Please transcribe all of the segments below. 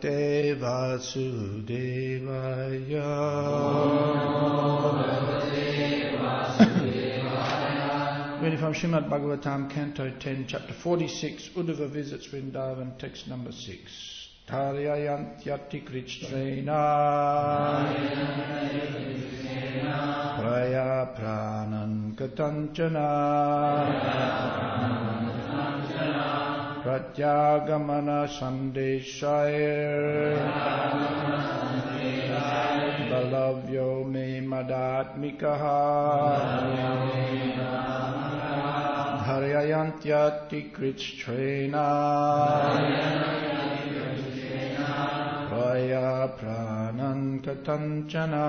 Bhagavate Vasudevaya. Reading from Srimad Bhagavatam, Canto 10, Chapter 46, Uddhava visits Vrindavan, text number 6. Taryayantyati krichtrena Praya pranan katanchana Pratyagamana sandeshayar Balavyo me madatmikaha Dharyayantyati krichtrena Praya pranan katanchana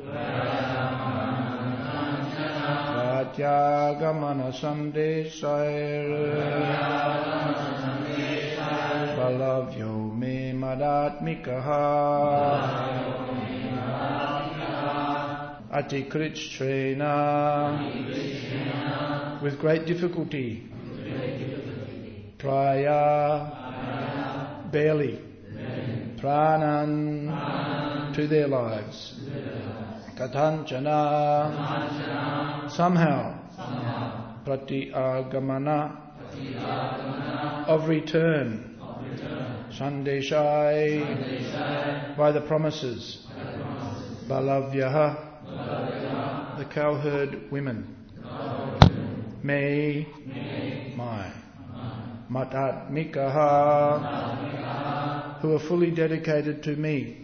Pratyagamana sandeshayar Balavyo me madatmikaha Atikrichtrena with great difficulty. Praya barely. Pranan to their lives. Katanchana somehow. Pratyagamana of return. Sandeshai by the promises. Balavyaha the cowherd women. My Matatmikaha who are fully dedicated to me.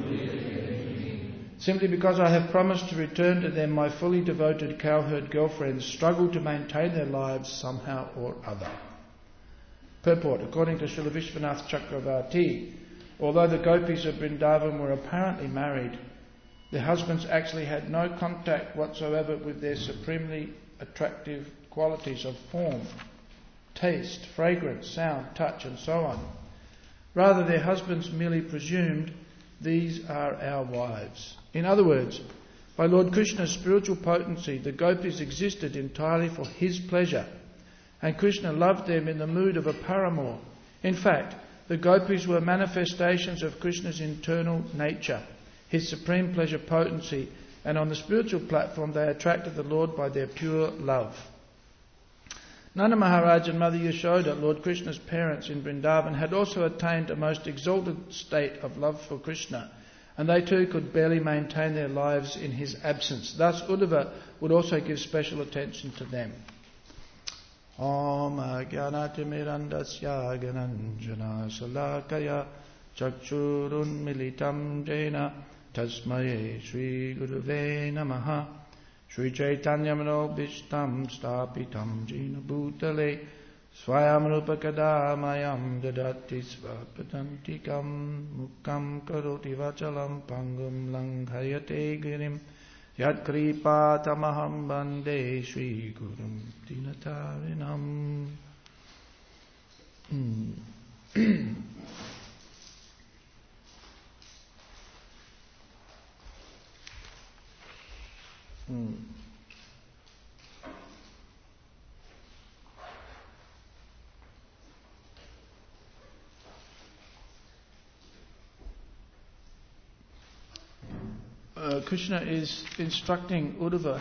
Simply because I have promised to return to them, my fully devoted cowherd girlfriends struggle to maintain their lives somehow or other. Purport. According to Srila Vishwanath Chakravarti, although the gopis of Vrindavan were apparently married, their husbands actually had no contact whatsoever with their supremely attractive qualities of form, taste, fragrance, sound, touch, and so on. Rather, their husbands merely presumed these are our wives. In other words, by Lord Krishna's spiritual potency, the gopis existed entirely for his pleasure, and Krishna loved them in the mood of a paramour. In fact, the gopis were manifestations of Krishna's internal nature, his supreme pleasure potency, and on the spiritual platform they attracted the Lord by their pure love. Nanda Maharaj and Mother Yashoda, Lord Krishna's parents in Vrindavan, had also attained a most exalted state of love for Krishna, and they too could barely maintain their lives in his absence. Thus Uddhava would also give special attention to them. Om Ajnanatirmirandasya Gananjana Salakaya Chakshurun Militam Jena Tasmaye Shri Guruve Namaha Shri Chaitanya Manobhishtam Stapitam Jena Bhutale Swayam Rupakadamayam Dadati Svapatantikam Mukam Karoti Vachalam Pangum Langhayate Girim Yat Kripa Tamaham Bande Shri Gurum Dinatarinam. Krishna is instructing Uddhava,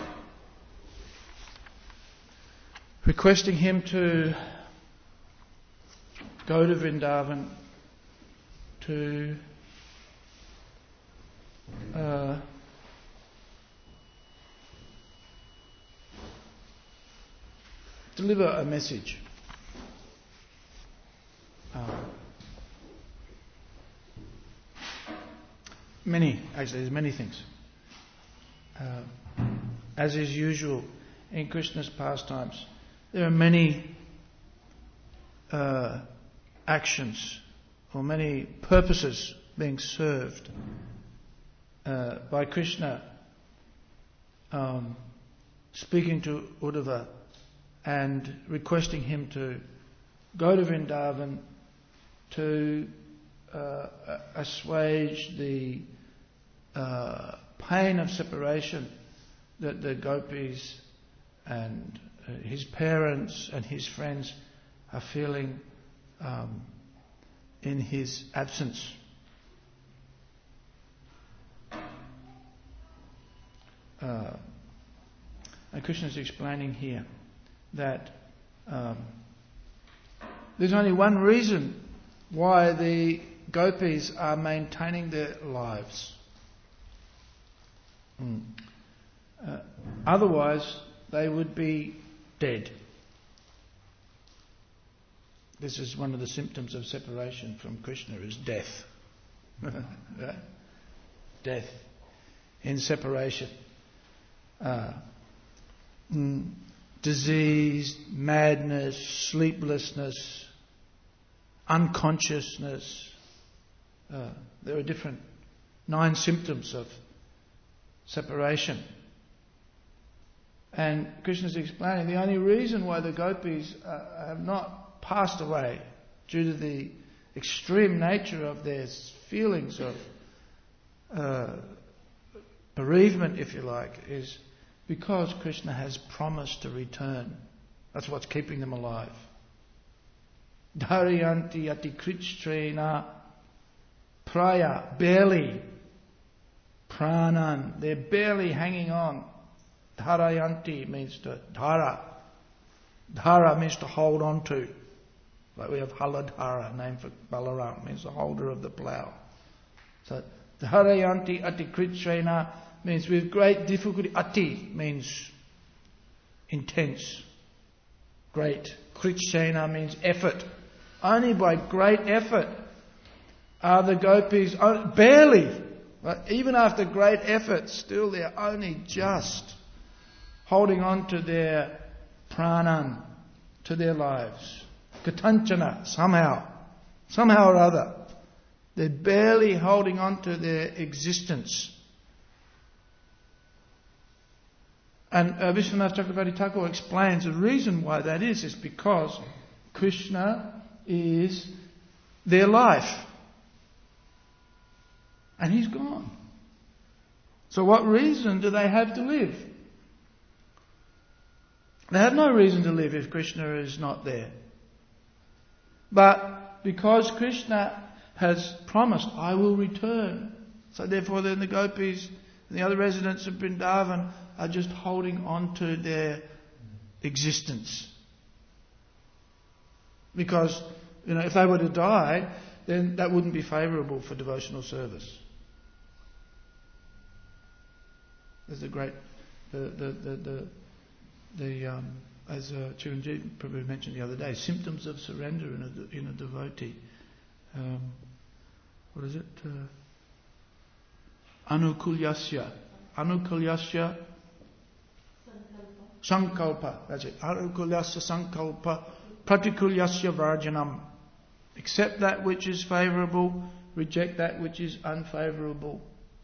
requesting him to go to Vrindavan to deliver a message. There's many things. As is usual in Krishna's pastimes, there are many actions or many purposes being served by Krishna speaking to Uddhava and requesting him to go to Vrindavan to assuage the pain of separation that the gopis and his parents and his friends are feeling in his absence. and Krishna is explaining here that there's only one reason why the gopis are maintaining their lives. Otherwise, they would be dead. This is one of the symptoms of separation from Krishna, is death. Right? Death in separation. Disease, madness, sleeplessness, unconsciousness. There are different 9 symptoms of separation. And Krishna is explaining the only reason why the gopis have not passed away due to the extreme nature of their feelings of bereavement, if you like, is because Krishna has promised to return. That's what's keeping them alive. Dharayanti atikritstrena praya, barely. Pranan, they're barely hanging on. Dharayanti means to dhara. Dhara means to hold on to. Like we have Haladhara, name for Balaram, means the holder of the plough. So Dharayanti atikritstrena means with great difficulty. Ati means intense, great. Kritstrena means effort. Only by great effort are the gopis, barely, even after great effort, still they're only just holding on to their pranan, to their lives. Katanchana, somehow or other. They're barely holding on to their existence. And Vishwanath Chakravarti Thakur explains the reason why that is because Krishna is their life. And he's gone. So what reason do they have to live? They have no reason to live if Krishna is not there. But because Krishna has promised, I will return. So therefore then the gopis and the other residents of Vrindavan are just holding on to their existence. Because, if they were to die, then that wouldn't be favourable for devotional service. There's a great, as Chiranjeev probably mentioned the other day, symptoms of surrender in a devotee. What is it? Anukulyasya. Sankalpa. That's it. Anukulyasya sankalpa. Pratikulyasya varjanam. Accept that which is favourable, reject that which is unfavourable.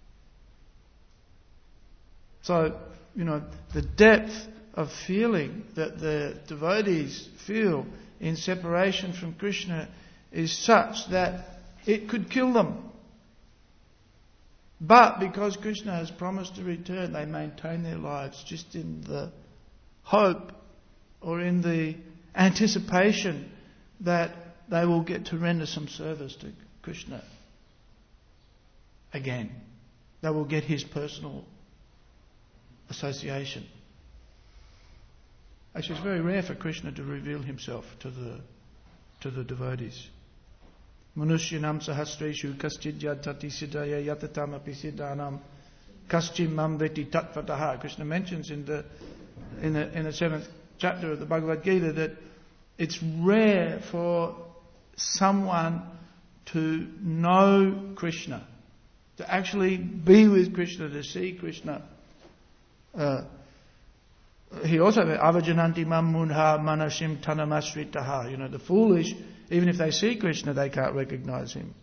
So, the depth of feeling that the devotees feel in separation from Krishna is such that it could kill them. But because Krishna has promised to return, they maintain their lives just in the hope or in the anticipation that they will get to render some service to Krishna again. They will get his personal association. Actually, it's very rare for Krishna to reveal himself to the devotees. Manushyanam sahasreshu kaschid yadtati siddhaya yatatam api siddhanam kaschim mam veti tatvataha. Krishna mentions in the 7th chapter of the Bhagavad Gita that it's rare for someone to know Krishna, to actually be with Krishna, to see Krishna. He also avajananti mam munha manashim tanamasritaha. The foolish, even if they see Krishna, they can't recognize him.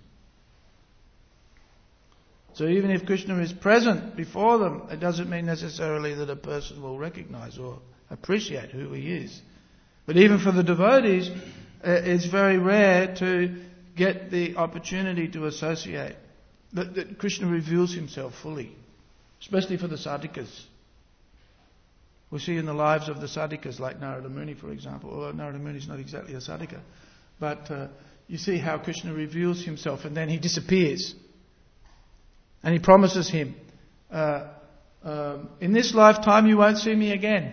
So even if Krishna is present before them, it doesn't mean necessarily that a person will recognize or appreciate who he is. But even for the devotees, it's very rare to get the opportunity to associate. That Krishna reveals himself fully, especially for the sadhakas. We see in the lives of the sadhakas, like Narada Muni, for example, although Narada Muni is not exactly a sadhaka, but you see how Krishna reveals himself and then he disappears. And he promises him in this lifetime you won't see me again.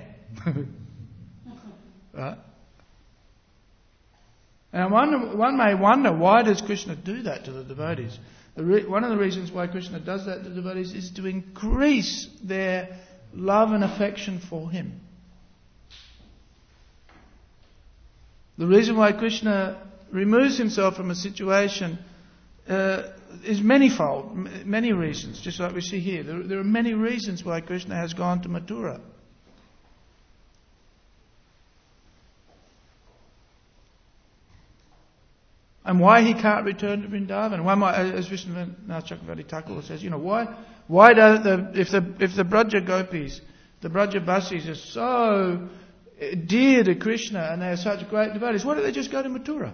Right? And one may wonder, why does Krishna do that to the devotees? One of the reasons why Krishna does that to the devotees is to increase their love and affection for him. The reason why Krishna removes himself from a situation is manifold, many reasons, just like we see here. There are many reasons why Krishna has gone to Mathura. And why he can't return to Vrindavan. Why might, as Vishwanath Chakravarti Thakur says, why don't if the Braja Gopis, the Braja Basis are so dear to Krishna and they are such great devotees, why don't they just go to Mathura?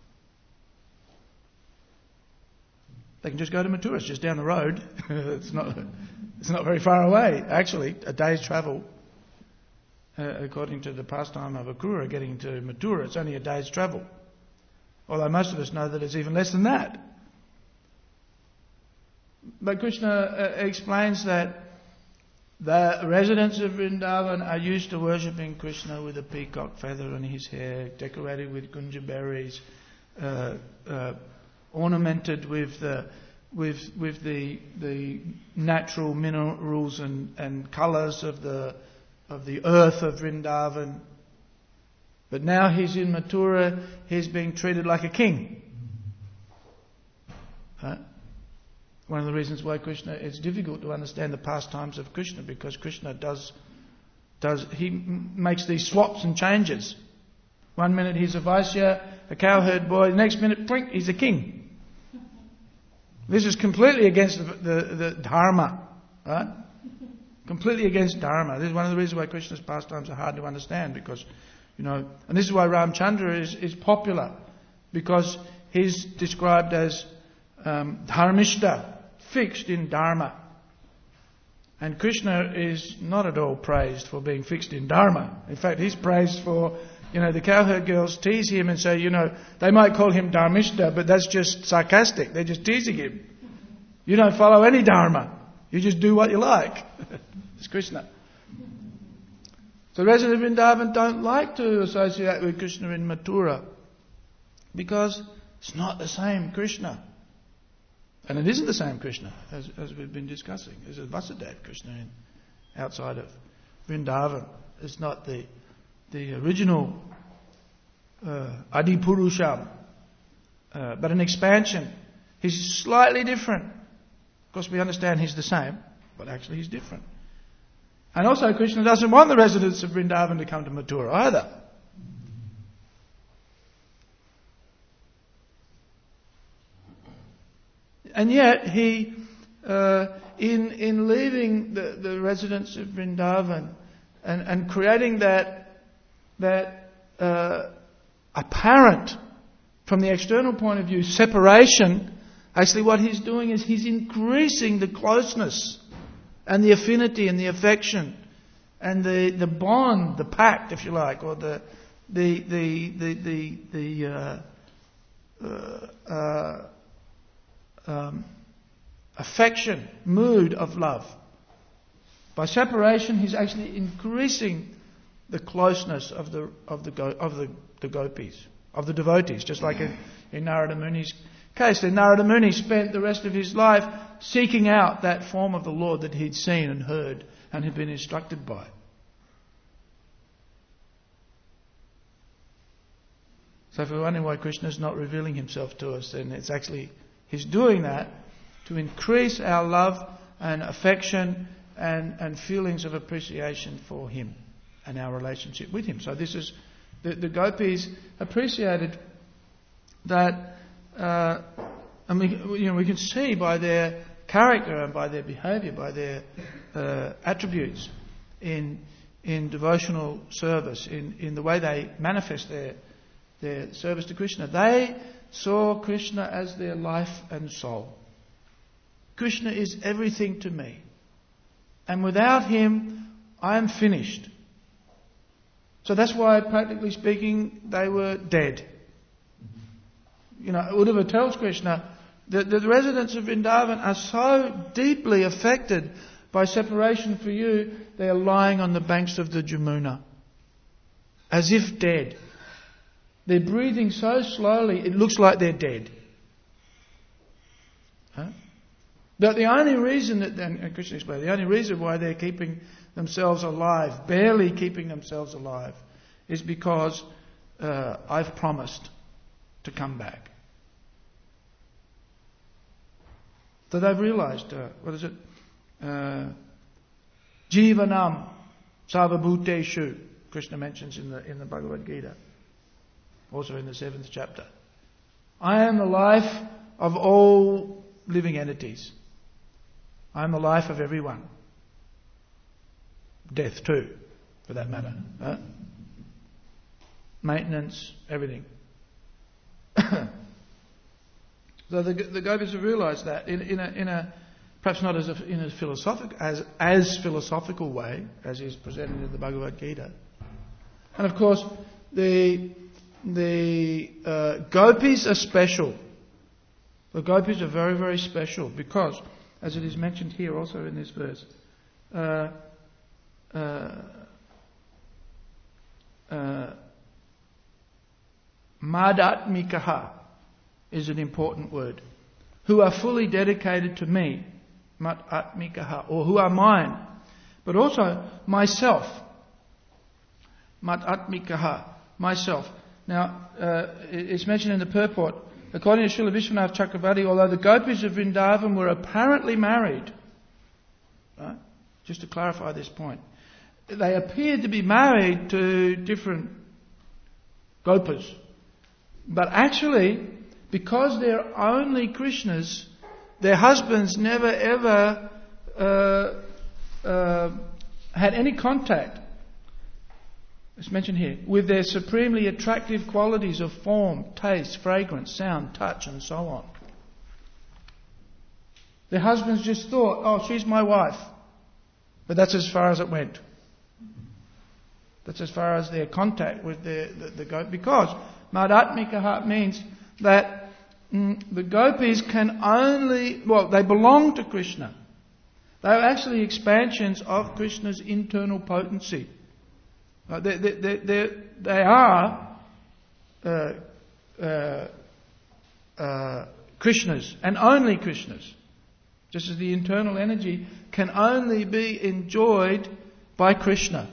They can just go to Mathura. It's just down the road. It's not very far away. Actually, a day's travel. According to the pastime of Akrura, getting to Mathura, it's only a day's travel. Although most of us know that it's even less than that. But Krishna explains that the residents of Vrindavan are used to worshipping Krishna with a peacock feather on his hair, decorated with gunja berries, ornamented with the natural minerals and colours of the earth of Vrindavan. But now he's in Mathura, he's being treated like a king. Right? One of the reasons why it's difficult to understand the pastimes of Krishna, because Krishna he makes these swaps and changes. One minute he's a Vaisya, a cowherd boy, the next minute, plink, he's a king. This is completely against the Dharma. Right? Completely against Dharma. This is one of the reasons why Krishna's pastimes are hard to understand, because and this is why Ramchandra is popular, because he's described as dharmishta, fixed in Dharma. And Krishna is not at all praised for being fixed in Dharma. In fact, he's praised for, the cowherd girls tease him and say, they might call him dharmishta, but that's just sarcastic. They're just teasing him. You don't follow any Dharma. You just do what you like. It's Krishna. The residents of Vrindavan don't like to associate with Krishna in Mathura, because it's not the same Krishna. And it isn't the same Krishna, as we've been discussing. There's a Vasudeva Krishna outside of Vrindavan. It's not the original Adi Purusham, but an expansion. He's slightly different. Of course, we understand he's the same, but actually he's different. And also Krishna doesn't want the residents of Vrindavan to come to Mathura either. And yet he, in leaving the residents of Vrindavan and creating that apparent, from the external point of view, separation, actually what he's doing is he's increasing the closeness and the affinity and the affection and the bond, the pact, if you like, or the affection, mood of love. By separation, he's actually increasing the closeness of the gopis, of the devotees, just like in Narada Muni's case. Narada Muni spent the rest of his life seeking out that form of the Lord that he'd seen and heard and had been instructed by. So if we're wondering why Krishna is not revealing himself to us, then it's actually he's doing that to increase our love and affection and feelings of appreciation for him and our relationship with him. So this is the gopis appreciated that, and we can see by their character and by their behaviour, by their attributes in devotional service, in the way they manifest their service to Krishna. They saw Krishna as their life and soul. Krishna is everything to me. And without him, I am finished. So that's why, practically speaking, they were dead. Uddhava tells Krishna that the residents of Vrindavan are so deeply affected by separation for you, they are lying on the banks of the Jamuna, as if dead. They're breathing so slowly, it looks like they're dead. Huh? But the only reason and Krishna explained, the only reason why they're keeping themselves alive, barely keeping themselves alive, is because I've promised to come back. So they've realised, Jivanam Sarvabhuteshu, Krishna mentions in the Bhagavad Gita, also in the 7th chapter. I am the life of all living entities. I am the life of everyone. Death too, for that matter. Maintenance, everything. So the Gopis have realised that in a perhaps not in a philosophical way as is presented in the Bhagavad Gita. And of course, the Gopis are special. The Gopis are very, very special because, as it is mentioned here also in this verse, Madatmikaha is an important word. Who are fully dedicated to me, Madatmikaha, or who are mine, but also myself. Madatmikaha, myself. Now, it's mentioned in the purport, according to Srila Vishwanath Chakravarti, although the Gopis of Vrindavan were apparently married, right? Just to clarify this point, they appeared to be married to different Gopas. But actually, because they're only Krishnas, their husbands never ever had any contact, it's mentioned here, with their supremely attractive qualities of form, taste, fragrance, sound, touch, and so on. Their husbands just thought, oh, she's my wife. But that's as far as it went. That's as far as their contact with the Gopis. Because Madatmikaha means that the Gopis can only, they belong to Krishna. They are actually expansions of Krishna's internal potency. They are Krishnas and only Krishnas. Just as the internal energy can only be enjoyed by Krishna.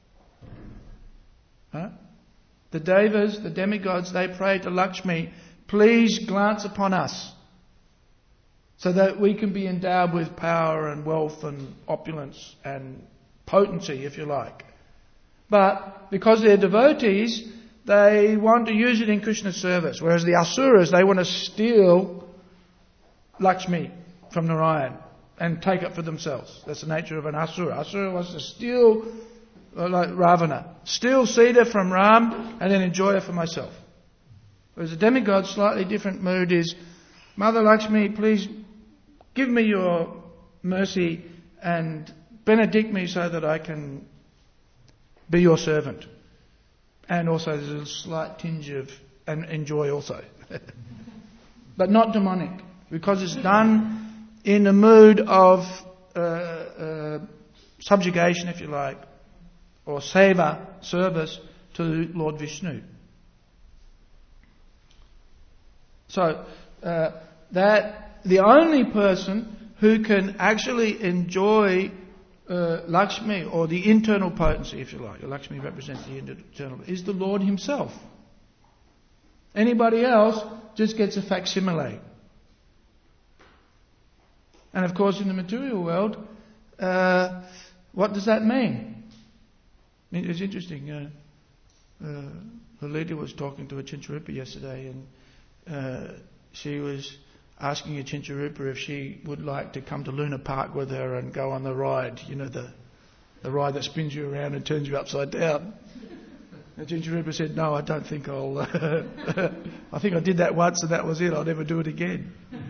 Huh? The Devas, the demigods, they pray to Lakshmi, please glance upon us so that we can be endowed with power and wealth and opulence and potency, if you like. But because they're devotees, they want to use it in Krishna's service. Whereas the Asuras, they want to steal Lakshmi from Narayan and take it for themselves. That's the nature of an Asura. Asura wants to steal, like Ravana, steal Sita from Ram and then enjoy it for myself. Whereas the demigod, slightly different mood is, Mother Lakshmi, please give me your mercy and benedict me so that I can be your servant. And also there's a slight tinge of and enjoy also. But not demonic, because it's done in a mood of subjugation, if you like, or seva, service to Lord Vishnu. So that the only person who can actually enjoy Lakshmi, or the internal potency, if you like, Lakshmi represents the internal, is the Lord himself. Anybody else just gets a facsimile. And of course in the material world, what does that mean? I mean, it's interesting. Lalita was talking to a Chincharupa yesterday, and she was asking a Chincharupa if she would like to come to Luna Park with her and go on the ride, you know, the ride that spins you around and turns you upside down. And Chincharupa said, no, I don't think I'll... I think I did that once and that was it. I'll never do it again.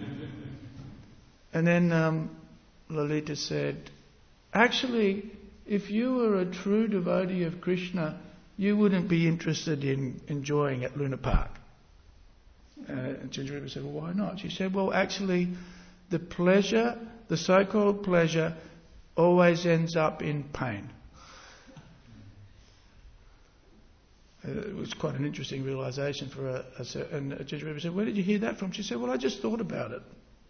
And then Lalita said, actually, if you were a true devotee of Krishna, you wouldn't be interested in enjoying at Luna Park. And Chincharupa said, well, why not? She said, well, actually, the pleasure, the so-called pleasure, always ends up in pain. It was quite an interesting realisation for and a judge member said, "Where did you hear that from?" She said, "Well, I just thought about it."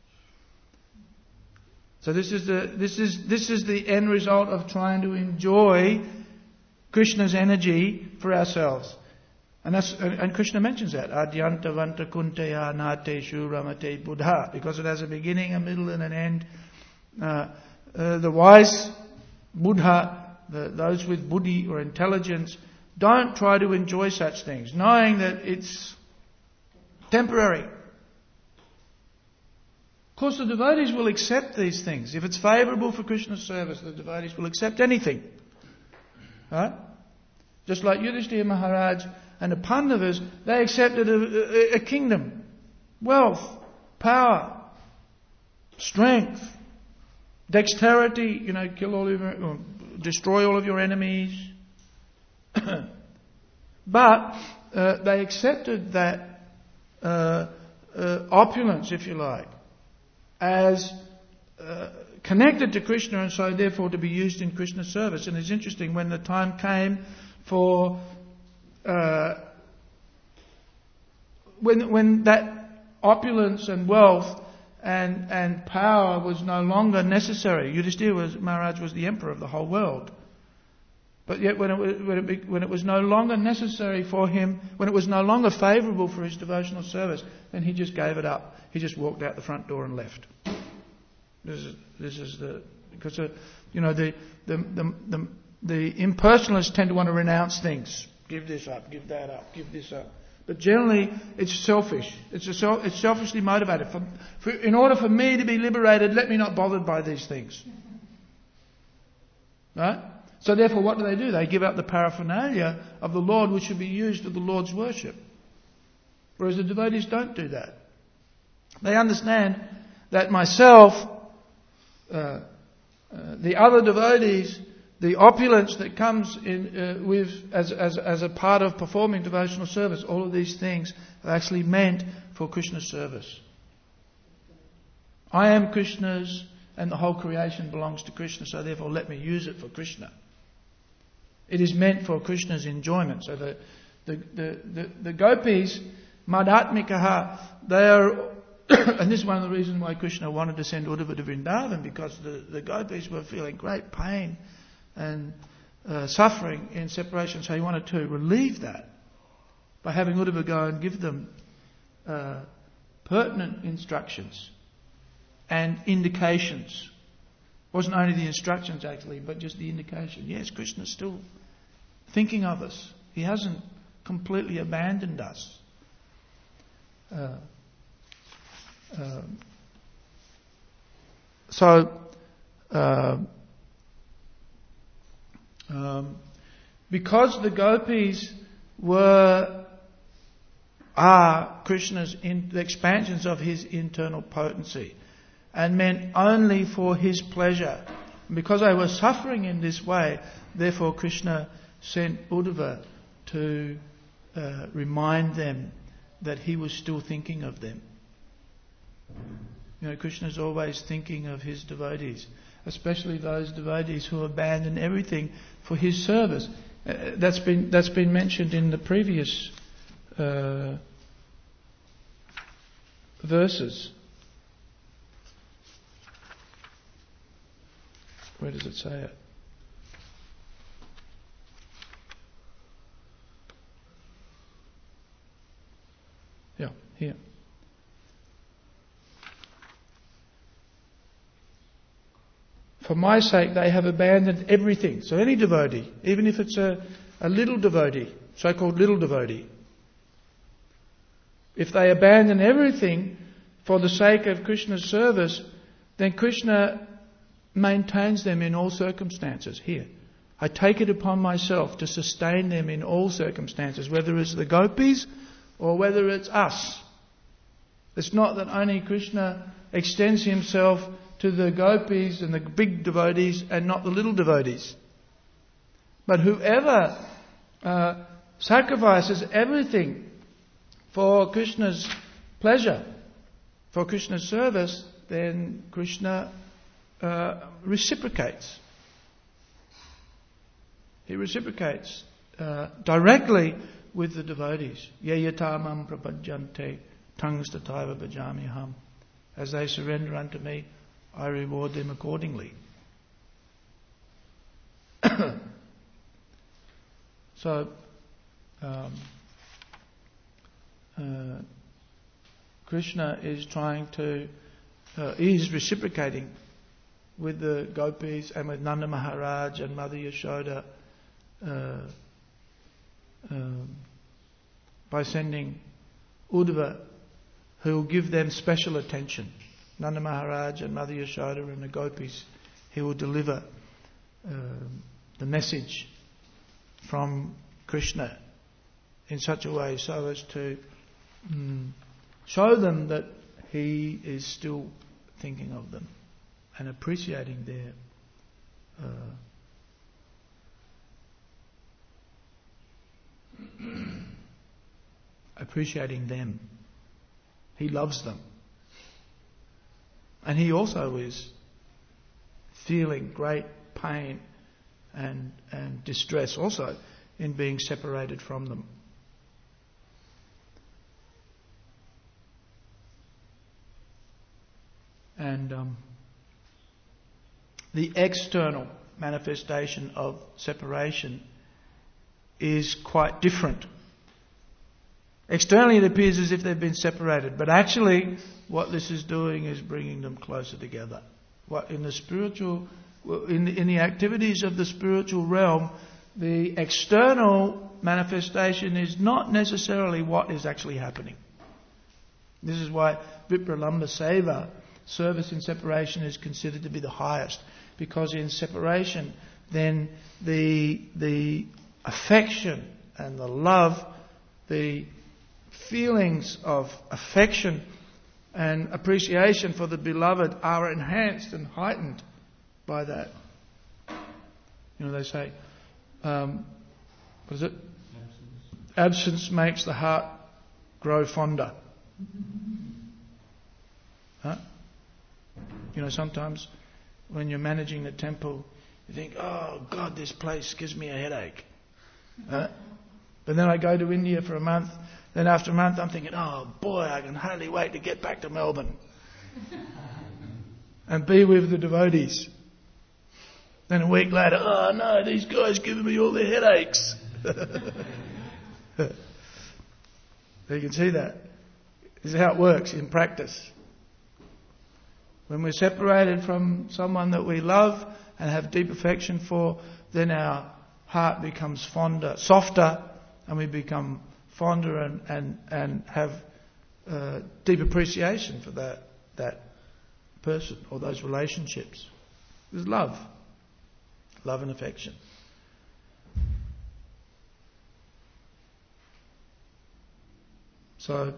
So this is the end result of trying to enjoy Krishna's energy for ourselves. And Krishna mentions that, Adyanta Vanta Kunteya Nateshu Ramate Buddha, because it has a beginning, a middle and an end. The wise Buddha, those with buddhi or intelligence, don't try to enjoy such things, knowing that it's temporary. Of course, the devotees will accept these things. If it's favourable for Krishna's service, the devotees will accept anything. Right? Just like Yudhishthira Maharaj and the Pandavas, they accepted a kingdom, wealth, power, strength, dexterity, kill all of your, destroy all of your enemies. But they accepted that opulence, if you like, as connected to Krishna, and so therefore to be used in Krishna's service. And it's interesting, when the time came for when that opulence and wealth and power was no longer necessary. Yudhishthira Maharaj was the emperor of the whole world. But yet when it was no longer necessary for him, when it was no longer favourable for his devotional service, then he just gave it up. He just walked out the front door and left. Because the impersonalists tend to want to renounce things. Give this up, give that up, give this up. But generally, it's selfish. It's selfishly motivated. In order for me to be liberated, let me not bother by these things. Right? So therefore, what do? They give up the paraphernalia of the Lord, which should be used for the Lord's worship. Whereas the devotees don't do that. They understand that myself, the other devotees, the opulence that comes in with as a part of performing devotional service, all of these things are actually meant for Krishna's service. I am Krishna's, and the whole creation belongs to Krishna, so therefore let me use it for Krishna. It is meant for Krishna's enjoyment. So the gopis, madhatmikaha, they are, and this is one of the reasons why Krishna wanted to send Uddhava to Vrindavan, because the gopis were feeling great pain and suffering in separation. So he wanted to relieve that by having Uddhava go and give them pertinent instructions and indications. It wasn't only the instructions actually, but just the indication. Yes, Krishna's still thinking of us. He hasn't completely abandoned us. Because the gopis are Krishna's the expansions of his internal potency, and meant only for his pleasure. And because they were suffering in this way, therefore Krishna sent Uddhava to remind them that he was still thinking of them. Krishna is always thinking of his devotees, especially those devotees who abandon everything for his service. That's been mentioned in the previous verses. Where does it say it? Yeah, here. For my sake they have abandoned everything. So any devotee, even if it's a little devotee, so-called little devotee, if they abandon everything for the sake of Krishna's service, then Krishna maintains them in all circumstances. Here, I take it upon myself to sustain them in all circumstances, whether it's the gopis or whether it's us. It's not that only Krishna extends himself to the gopis and the big devotees and not the little devotees. But whoever sacrifices everything for Krishna's pleasure, for Krishna's service, then Krishna reciprocates. He reciprocates directly with the devotees. Yayatamam prapajjante tangstataiva bhajamiham. As they surrender unto me, I reward them accordingly. So, Krishna is trying to, is reciprocating with the gopis and with Nanda Maharaj and Mother Yashoda by sending Uddhava, who will give them special attention. Nanda Maharaj and Mother Yashoda and the gopis, he will deliver the message from Krishna in such a way so as to show them that he is still thinking of them and appreciating their appreciating them. He loves them. And he also is feeling great pain and distress also in being separated from them. And the external manifestation of separation is quite different. Externally it appears as if they've been separated, but actually what this is doing is bringing them closer together. What in the spiritual, in the activities of the spiritual realm, the external manifestation is not necessarily what is actually happening. This is why Vipralambha Seva, service in separation, is considered to be the highest, because in separation then the affection and the love, the feelings of affection and appreciation for the beloved are enhanced and heightened by that. You know, they say, what is it? Absence makes the heart grow fonder. Huh? You know, sometimes when you're managing the temple, you think, oh God, this place gives me a headache. Huh? But then I go to India for a month. Then after a month I'm thinking, oh boy, I can hardly wait to get back to Melbourne and be with the devotees. Then a week later, oh no, these guys giving me all the headaches. You can see that. This is how it works in practice. When we're separated from someone that we love and have deep affection for, then our heart becomes fonder, softer, and we become fonder and have deep appreciation for that person or those relationships. There's love and affection. So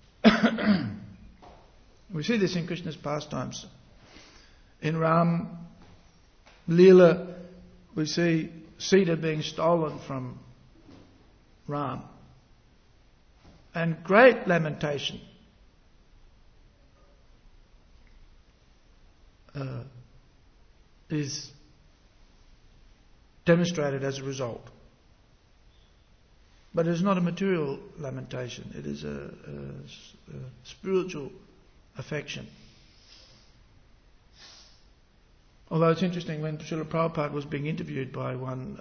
we see this in Krishna's pastimes. In Ram Leela, we see Sita being stolen from Ram. And great lamentation is demonstrated as a result. But it is not a material lamentation, it is a spiritual affection. Although it's interesting, when Srila Prabhupada was being interviewed by one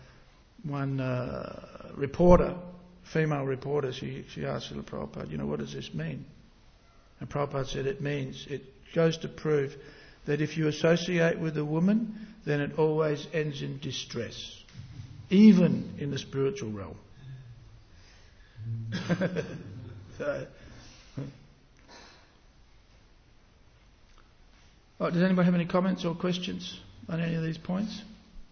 reporter, female reporter, she asked Srila Prabhupada, what does this mean? And Prabhupada said it goes to prove that if you associate with a woman, then it always ends in distress, even in the spiritual realm. Does anybody have any comments or questions on any of these points?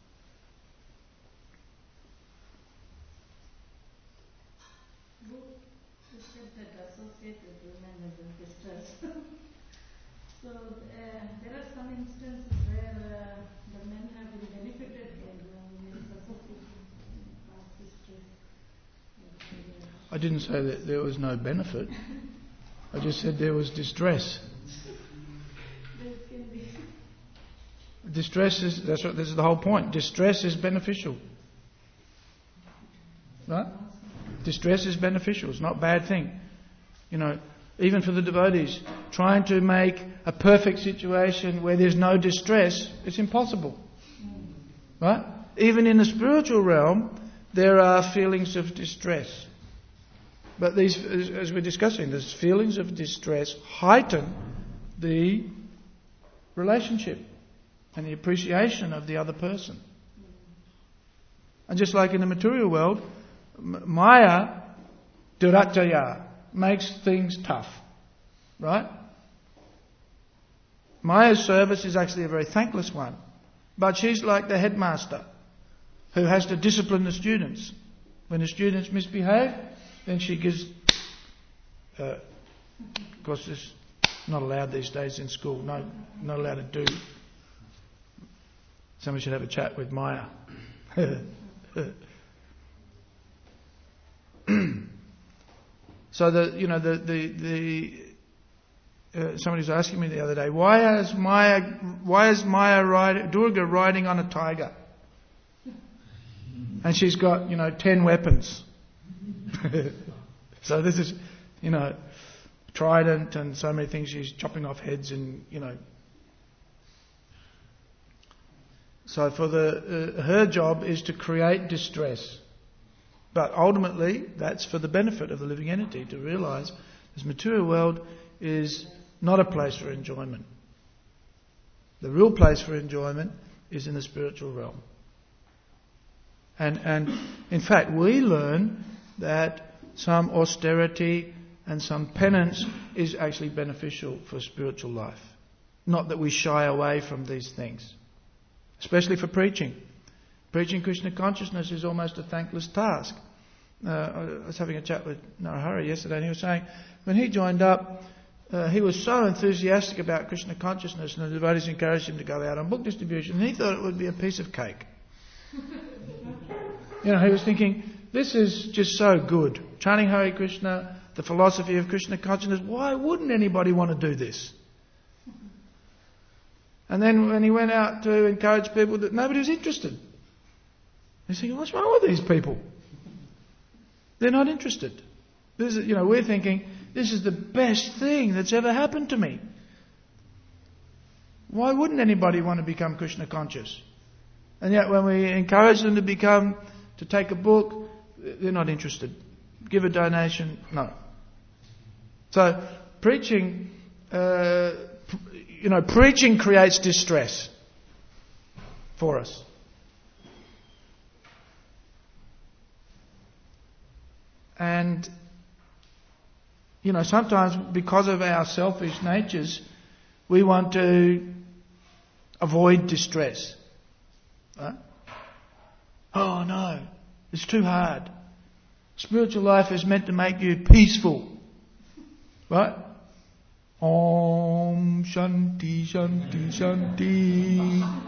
So there are some instances where the men have been benefited by the association in past history. I didn't say that there was no benefit. I just said there was distress. There can be. Distress is, this is the whole point. Distress is beneficial. Right? Distress is beneficial. It's not a bad thing. Even for the devotees, trying to make a perfect situation where there's no distress, it's impossible. Right? Even in the spiritual realm, there are feelings of distress. But these, as we're discussing, these feelings of distress heighten the relationship and the appreciation of the other person. And just like in the material world, Maya, Duratjaya, makes things tough. Right? Maya's service is actually a very thankless one. But she's like the headmaster who has to discipline the students. When the students misbehave, then she gives... of course, it's not allowed these days in school. No, not allowed to do. Somebody should have a chat with Maya. So somebody was asking me the other day, why is Maya Durga riding on a tiger? And she's got 10 weapons. So this is trident and so many things. She's chopping off heads and So for her job is to create distress. But ultimately, that's for the benefit of the living entity to realise this material world is not a place for enjoyment. The real place for enjoyment is in the spiritual realm. And in fact, we learn that some austerity and some penance is actually beneficial for spiritual life. Not that we shy away from these things. Especially for preaching. Preaching Krishna consciousness is almost a thankless task. I was having a chat with Narahari yesterday and he was saying when he joined up, he was so enthusiastic about Krishna consciousness and the devotees encouraged him to go out on book distribution and he thought it would be a piece of cake. He was thinking, this is just so good. Chanting Hare Krishna, the philosophy of Krishna consciousness, why wouldn't anybody want to do this? And then when he went out to encourage people, that nobody was interested. He's thinking, what's wrong with these people? They're not interested. This is, we're thinking, this is the best thing that's ever happened to me. Why wouldn't anybody want to become Krishna conscious? And yet when we encourage them to take a book, they're not interested. Give a donation, no. So preaching, preaching creates distress for us. And, sometimes because of our selfish natures, we want to avoid distress. Right? Oh no, it's too hard. Spiritual life is meant to make you peaceful. Right? Om Shanti Shanti Shanti.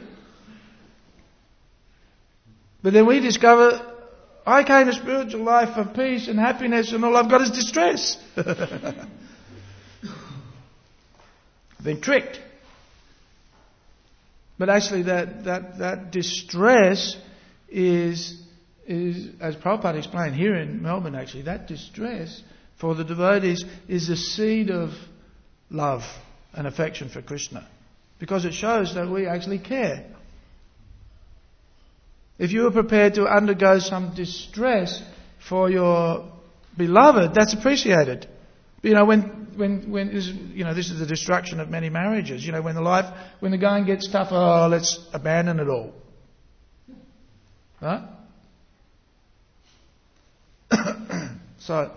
But then we discover, I came to spiritual life for peace and happiness and all I've got is distress. Been tricked. But actually that distress is, as Prabhupada explained here in Melbourne actually, that distress for the devotees is a seed of love and affection for Krishna. Because it shows that we actually care. If you are prepared to undergo some distress for your beloved, that's appreciated. When this is the destruction of many marriages. When the going gets tough, let's abandon it all. Right? So,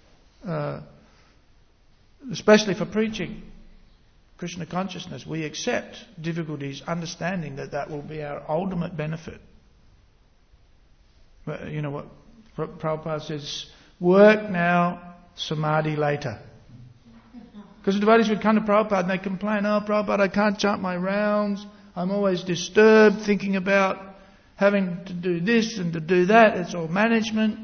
especially for preaching Krishna consciousness, we accept difficulties, understanding that will be our ultimate benefit. What Prabhupada says, work now, samadhi later. Because the devotees would come to Prabhupada and they complain, Prabhupada, I can't chant my rounds, I'm always disturbed thinking about having to do this and to do that, it's all management.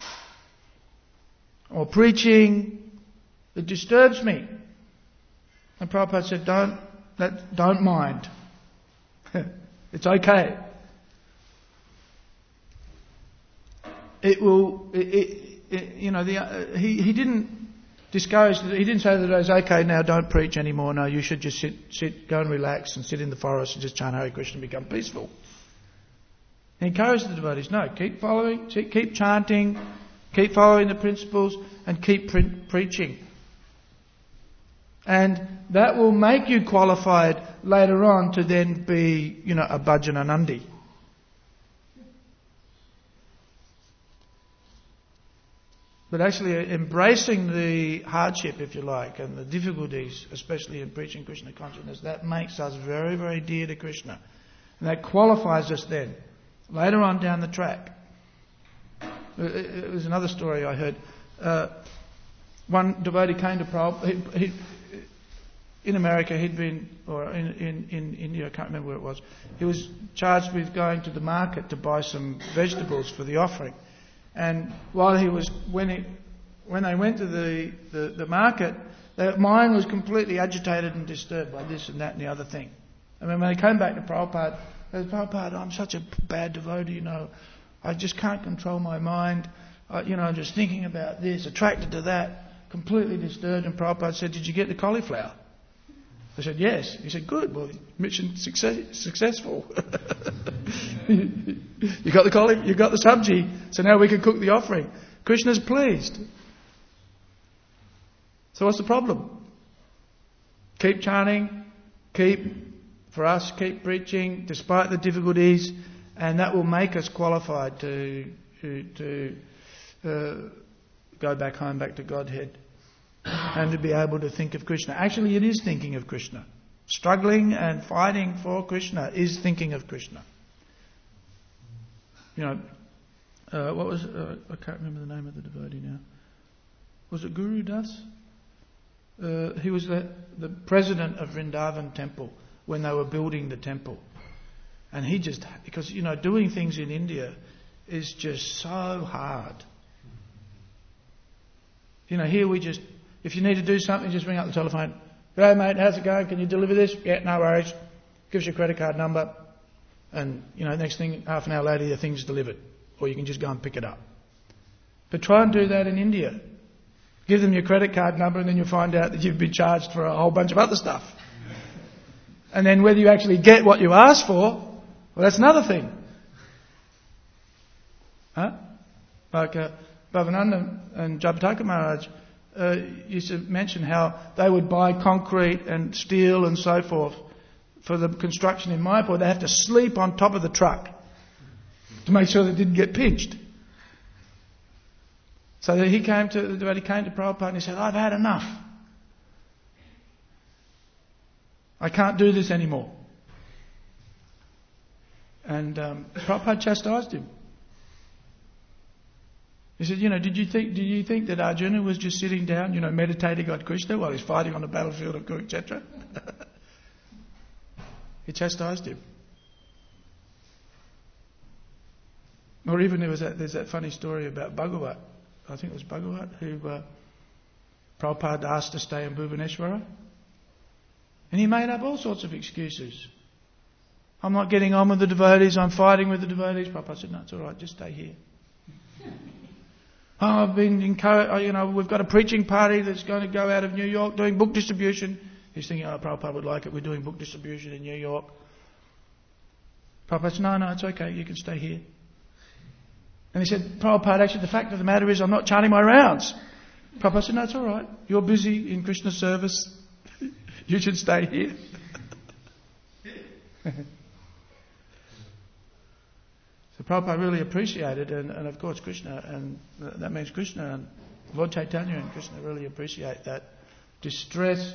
Or preaching, it disturbs me. And Prabhupada said, don't mind. It's okay. It will. He didn't discourage. He didn't say that it was okay now. Don't preach anymore. No, you should just sit, go and relax and sit in the forest and just chant Hare Krishna and become peaceful. He encouraged the devotees. No, keep following, keep chanting, keep following the principles, and keep preaching. And that will make you qualified later on to then be, a Bhajananandi. But actually embracing the hardship, if you like, and the difficulties, especially in preaching Krishna consciousness, that makes us very, very dear to Krishna. And that qualifies us then, later on down the track. It was another story I heard. One devotee came to Prabhupada. In America, he'd been, or in India, I can't remember where it was. He was charged with going to the market to buy some vegetables for the offering. And while he was, when they went to the market, their mind was completely agitated and disturbed by this and that and the other thing. I mean, when they came back to Prabhupada, they said, Prabhupada, I'm such a bad devotee, I just can't control my mind. I'm just thinking about this, attracted to that, completely disturbed. And Prabhupada said, did you get the cauliflower? I said, yes. He said, good. Well, mission successful. You got the sabji, so now we can cook the offering. Krishna's pleased. So what's the problem? Keep chanting, keep preaching despite the difficulties, and that will make us qualified to go back home, back to Godhead, and to be able to think of Krishna. Actually, it is thinking of Krishna. Struggling and fighting for Krishna is thinking of Krishna. What was... I can't remember the name of the devotee now. Was it Guru Das? He was the president of Vrindavan temple when they were building the temple. And he just... Because, doing things in India is just so hard. Here we just... If you need to do something, just ring up the telephone. G'day mate, how's it going? Can you deliver this? Yeah, no worries. Gives you a credit card number. And, next thing, half an hour later, your thing's delivered. Or you can just go and pick it up. But try and do that in India. Give them your credit card number and then you'll find out that you've been charged for a whole bunch of other stuff. And then whether you actually get what you asked for, well, that's another thing. Like Bhavananda and Jabhataka Maharaj used to mention how they would buy concrete and steel and so forth for the construction in Mayapur. They have to sleep on top of the truck to make sure they didn't get pinched. So he came to Prabhupada and he said, I've had enough. I can't do this anymore. And Prabhupada chastised him. He said, did you think that Arjuna was just sitting down, meditating on Krishna while he's fighting on the battlefield of Kurukshetra? He chastised him. Or even there's that funny story about Bhagavat. I think it was Bhagavat who Prabhupada asked to stay in Bhubaneswara. And he made up all sorts of excuses. I'm not getting on with the devotees, I'm fighting with the devotees. Prabhupada said, no, it's all right, just stay here. I've been encouraged, we've got a preaching party that's going to go out of New York doing book distribution. He's thinking, Prabhupada would like it, we're doing book distribution in New York. Prabhupada said, no, it's okay, you can stay here. And he said, Prabhupada, actually the fact of the matter is I'm not chanting my rounds. Prabhupada said, no, it's all right, you're busy in Krishna service, you should stay here. So Prabhupada really appreciated, and of course Krishna, and that means Krishna and Lord Chaitanya and Krishna really appreciate that distress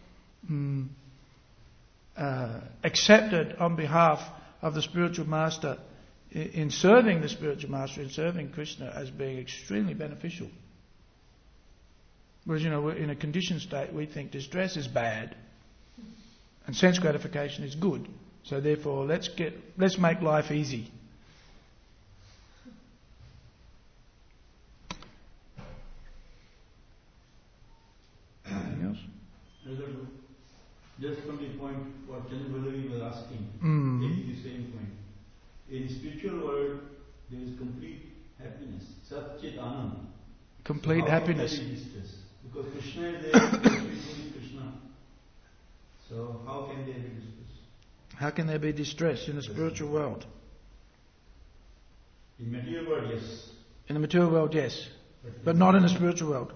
accepted on behalf of the spiritual master in serving the spiritual master, in serving Krishna, as being extremely beneficial. Whereas, in a conditioned state we think distress is bad and sense gratification is good. So therefore let's make life easy. Anything else? Just from the point what Chandra was asking, taking the same point. In spiritual world, there is complete happiness, Sat Chit Anand. Complete so happiness. Because Krishna is there, speaking Krishna. So how can there be distress? How can there be distress in the spiritual world? In material world, yes. In the material world, yes. But not in the spiritual world.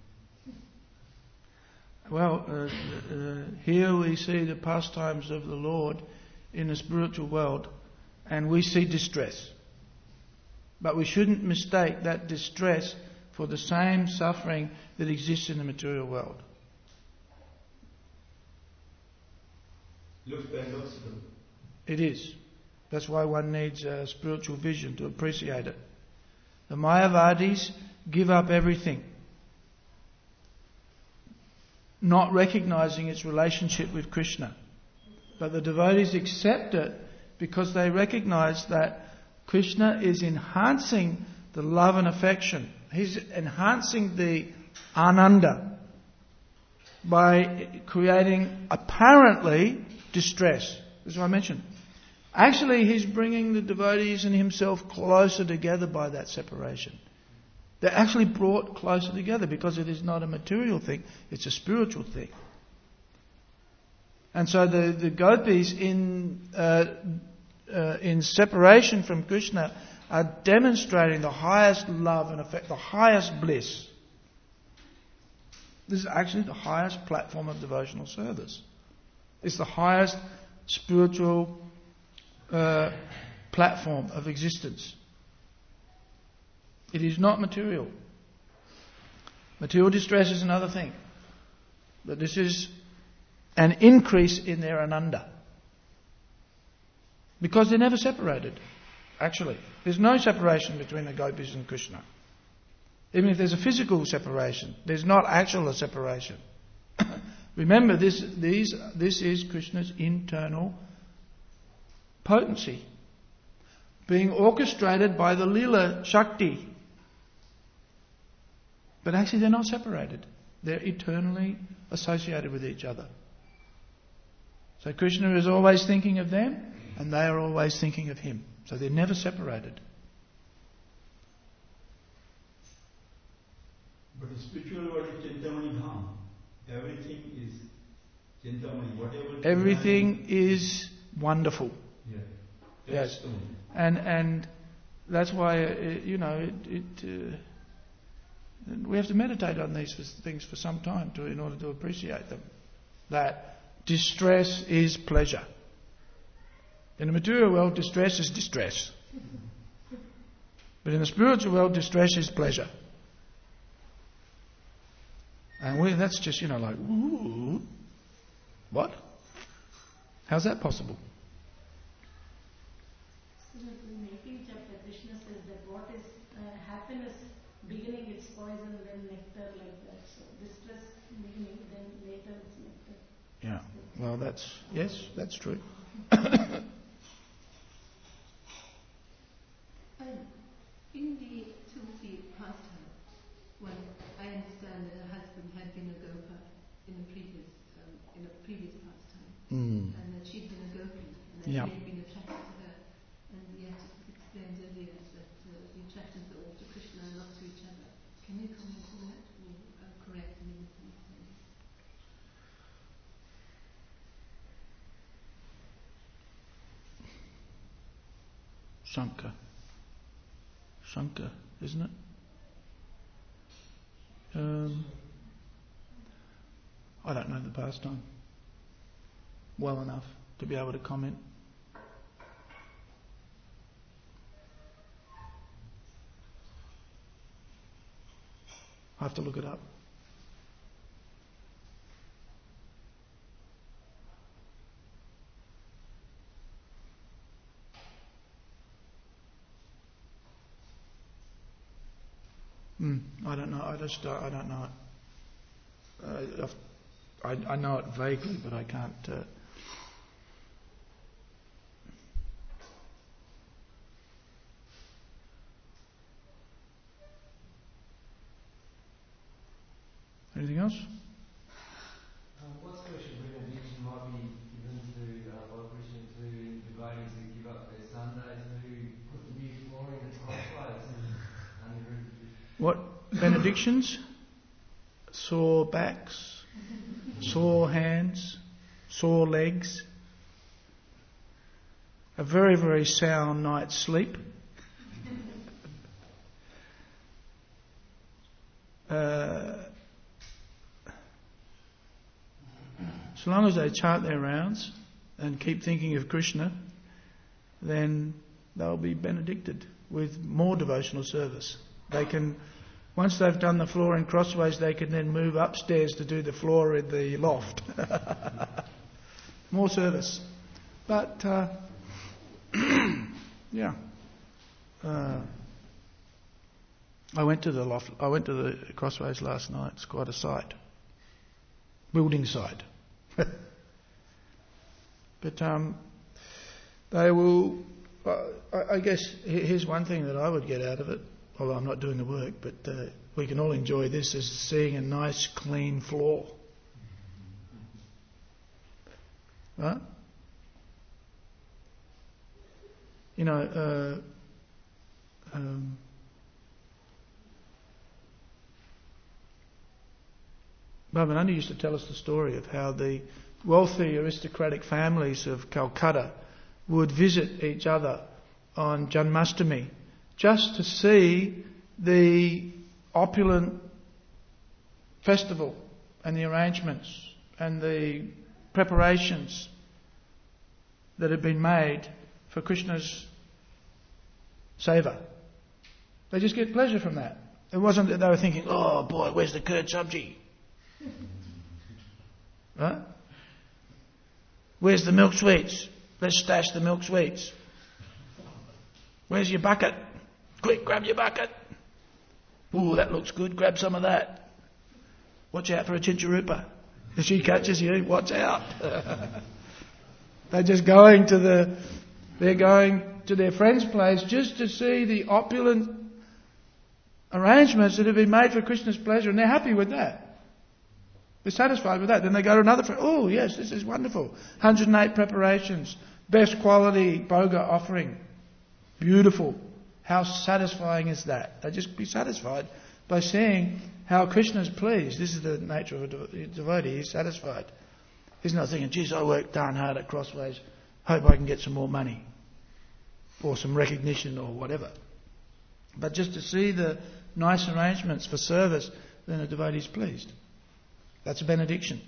Well, here we see the pastimes of the Lord in the spiritual world, and we see distress. But we shouldn't mistake that distress for the same suffering that exists in the material world. Looks paradoxical. It is. That's why one needs a spiritual vision to appreciate it. The Mayavadis give up everything, not recognizing its relationship with Krishna. But the devotees accept it because they recognize that Krishna is enhancing the love and affection. He's enhancing the ananda by creating apparently distress. This is what I mentioned. Actually, he's bringing the devotees and himself closer together by that separation. They're actually brought closer together because it is not a material thing, it's a spiritual thing. And so the gopis in separation from Krishna are demonstrating the highest love and affect, the highest bliss. This is actually the highest platform of devotional service. It's the highest spiritual platform of existence. It is not material. Material distress is another thing. But this is an increase in their ananda. Because they're never separated, actually. There's no separation between the gopis and Krishna. Even if there's a physical separation, there's not actual a separation. Remember, this is Krishna's internal potency, being orchestrated by the Leela Shakti. But actually they're not separated. They're eternally associated with each other. So Krishna is always thinking of them, and they are always thinking of him. So they're never separated. But the spiritual world is Chintamani Dham. Everything is Chintamani. Whatever. Everything is wonderful. Yeah. Yes. And that's why, we have to meditate on these things for some time in order to appreciate them. That distress is pleasure. In the material world, distress is distress. But in the spiritual world, distress is pleasure. And that's just, like, ooh, what? How's that possible? So in the 18th chapter, Krishna says that what is happiness beginning its poison, then nectar, like that. So distress beginning, then later it's nectar. Yeah. Well, that's true. In the Tulsi pastime, when I understand that her husband had been a gopa in a previous pastime, and that she'd been a gopi, and that he had been attracted to her, and yet it was explained earlier that the attractions are all to Krishna and not to each other. Can you comment on that, or correct me if I'm mistaken? Shankar, isn't it? I don't know the pastime well enough to be able to comment. I have to look it up. I don't know. I don't know it. I know it vaguely, but I can't. Anything else? What's the question between each benedictions, sore backs, sore hands, sore legs, a very, very sound night's sleep, so long as they chant their rounds and keep thinking of Krishna, then they'll be benedicted with more devotional service. They can, once they've done the floor in Crossways, they can then move upstairs to do the floor in the loft. More service. But, yeah. I went to the loft. I went to the Crossways last night. It's quite a sight. Building site. But they will. I guess here's one thing that I would get out of it. Although I'm not doing the work, but we can all enjoy this as seeing a nice, clean floor. Right? You know. Bhavanandi used to tell us the story of how the wealthy aristocratic families of Calcutta would visit each other on Janmashtami just to see the opulent festival and the arrangements and the preparations that had been made for Krishna's seva. They just get pleasure from that. It wasn't that they were thinking, oh boy, where's the curd sabji? Right? Where's the milk sweets? Let's stash the milk sweets. Where's your bucket? Quick, grab your bucket. Ooh, that looks good. Grab some of that. Watch out for a chincharupa. If she catches you, watch out. They're just going to their friend's place just to see the opulent arrangements that have been made for Krishna's pleasure, and they're happy with that. They're satisfied with that. Then they go to another friend. Oh, yes, this is wonderful. 108 preparations. Best quality bhoga offering. Beautiful. How satisfying is that? They just be satisfied by seeing how Krishna's pleased. This is the nature of a devotee. He's satisfied. He's not thinking, geez, I worked darn hard at Crossways. Hope I can get some more money. Or some recognition or whatever. But just to see the nice arrangements for service, then a devotee's pleased. That's a benediction.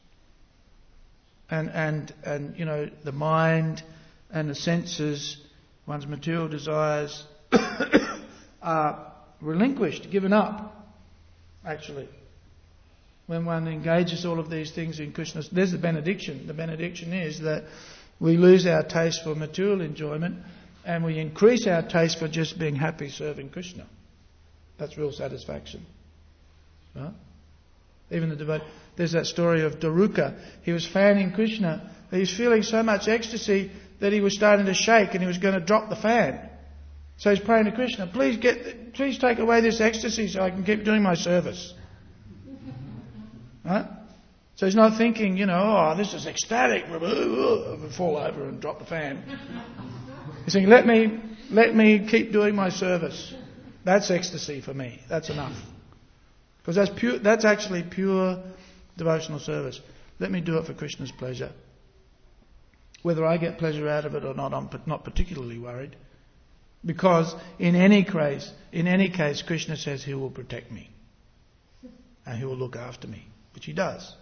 And you know, the mind and the senses, one's material desires are relinquished, given up, actually. When one engages all of these things in Krishna, there's the benediction. The benediction is that we lose our taste for material enjoyment and we increase our taste for just being happy serving Krishna. That's real satisfaction. Right? Even the devotee. There's that story of Daruka. He was fanning Krishna. He was feeling so much ecstasy that he was starting to shake and he was going to drop the fan. So he's praying to Krishna, please take away this ecstasy so I can keep doing my service. Right? So he's not thinking, you know, oh, this is ecstatic. Fall over and drop the fan. He's saying, let me keep doing my service. That's ecstasy for me. That's enough. Because that's actually pure devotional service. Let me do it for Krishna's pleasure. Whether I get pleasure out of it or not, I'm not particularly worried. Because in any case, Krishna says he will protect me. And he will look after me. Which he does.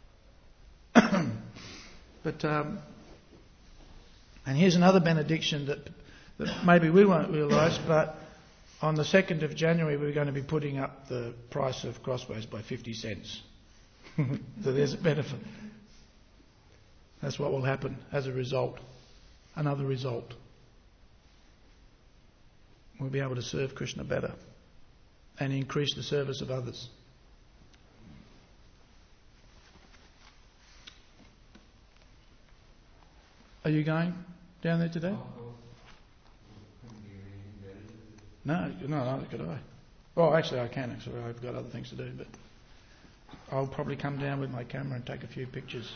But, and here's another benediction that maybe we won't realise, but on the 2nd of January we're going to be putting up the price of Crossways by 50 cents. So there's a benefit. That's what will happen as a result. Another result. We'll be able to serve Krishna better and increase the service of others. Are you going down there today? No, could I? Well, actually I can. Actually, I've got other things to do, but I'll probably come down with my camera and take a few pictures.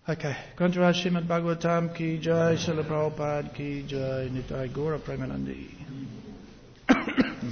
Okay. Grantharaj Srimad Bhagavatam ki jai, Srila Prabhupada ki jai, Nitai Gaura Premanandi.